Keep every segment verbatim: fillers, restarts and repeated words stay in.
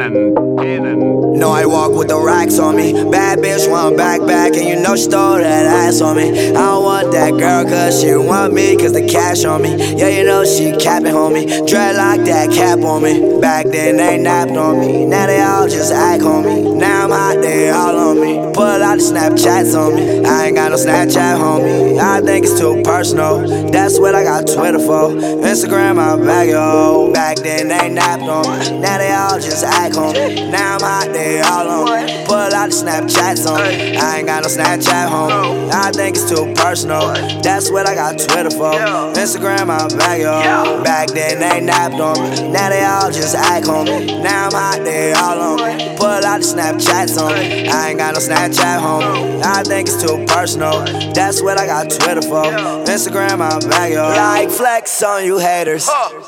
Cannon, Cannon. No, I walk with the racks on me. Bad bitch want back back, and you know she stole that ass on me. I don't want that girl cause she want me, cause the cash on me. Yeah, you know she capping, homie. Dreadlock that cap on me. Back then they napped on me, now they all just act on me. Now I'm hot, they all on me. Pull out the Snapchats on me. I ain't got no Snapchat, homie. I think it's too personal. That's what I got Twitter for. Instagram, I bag yo. Back then they napped on me, now they all just act on me. Now I'm hot, they all on me. Pull out the Snapchats on me. I ain't got no Snapchat, homie. I think it's too personal. That's what I got Twitter for. Instagram, I bag yo. Back then they napped on me, now they all just act on me. Now I'm hot, they all on me. Pull out the Snapchats on me. I ain't got no Snapchat, homie. I think it's too personal. That's what I got Twitter for. Instagram, I bag yo. Like flex on you haters.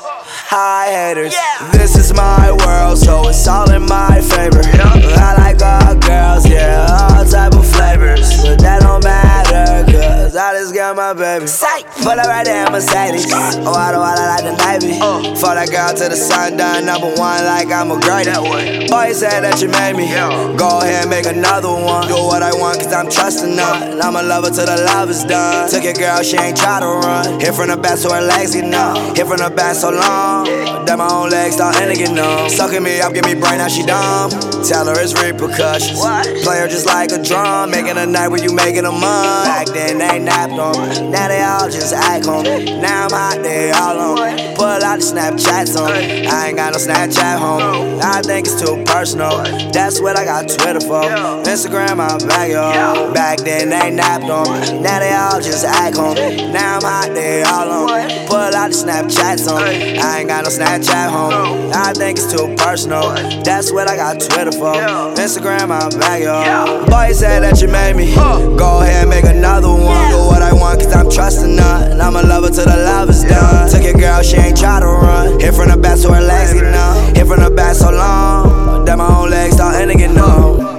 Hi haters. This is my world, so it's all in my favor. I like all girls, yeah, all type of flavors. But that don't matter, cause I just got my baby. Put her right there in Mercedes. Oh, I don't wanna like the Navy. For that girl to the sun done, number one like I'm a great. Boy, you said that you made me. Go ahead and make another one. Do what I want cause I'm trusting none. I'm a lover till the love is done. Took your girl, she ain't try to run. Hit from the back so her legs get numb. Hit from the back so long that my own legs start to get numb. Sucking me up, give me brain, now she dumb. Tell her it's repercussions. Play her just like a drum. Making a night when you making a month. Back then they napped on me, now they all just act on me. Now I'm hot, they all on me. Pull out the Snapchats on me. I ain't got no Snapchat, homie. I think it's too personal. That's what I got Twitter for. Instagram, I bag yo. Back then they napped on me, now they all just act on me. Now I'm hot, they all on me. Pull out the Snapchats on me. I ain't got no Snapchat, homie. I think it's too personal. That's what I got Twitter for. Instagram, I bag yo. Boy, you said that you made me. Go ahead and make another one. Do what I want cause I'm trusting none. I'm a lover till the love is done. Took your girl, she ain't try to run. Hit from the back so her legs get numb. Hit from the back so long that my own legs starting to get numb.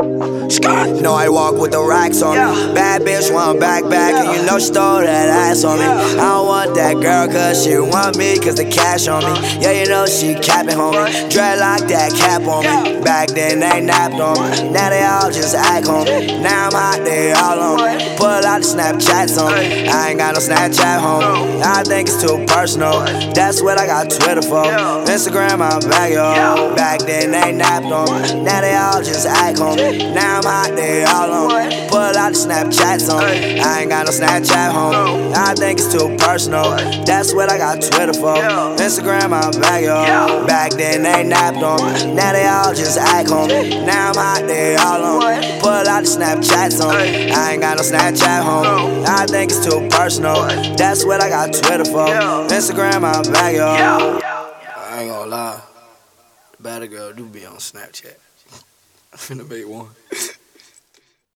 No, I walk with the racks on me. Bad bitch want back back, and you know she stole that ass on me. I don't want that girl cause she want me, cause the cash on me. Yeah, you know she capping, homie. Dreadlock that cap on me. Back then they napped on me, now they all just act on me. Now I'm hot, they all on me. Pull out the Snapchats on me. I ain't got no Snapchat, homie. I think it's too personal. That's what I got Twitter for. Instagram, I bag yo. Back then they napped on me, now they all just act on me. Now I'm hot, they all on me. Pull out the Snapchats on me. I ain't got no Snapchat, homie. I think it's too personal. That's what I got Twitter for. Instagram, I bag yo. Back then they napped on me, now they all just act on me. Now I'm hot, they all on me. Pull out the Snapchats on me. I ain't got no Snapchat, homie. I think it's too personal. That's what I got Twitter for. Instagram, I bag yo. I ain't gonna lie, the better girl do be on Snapchat. I'm finna make one.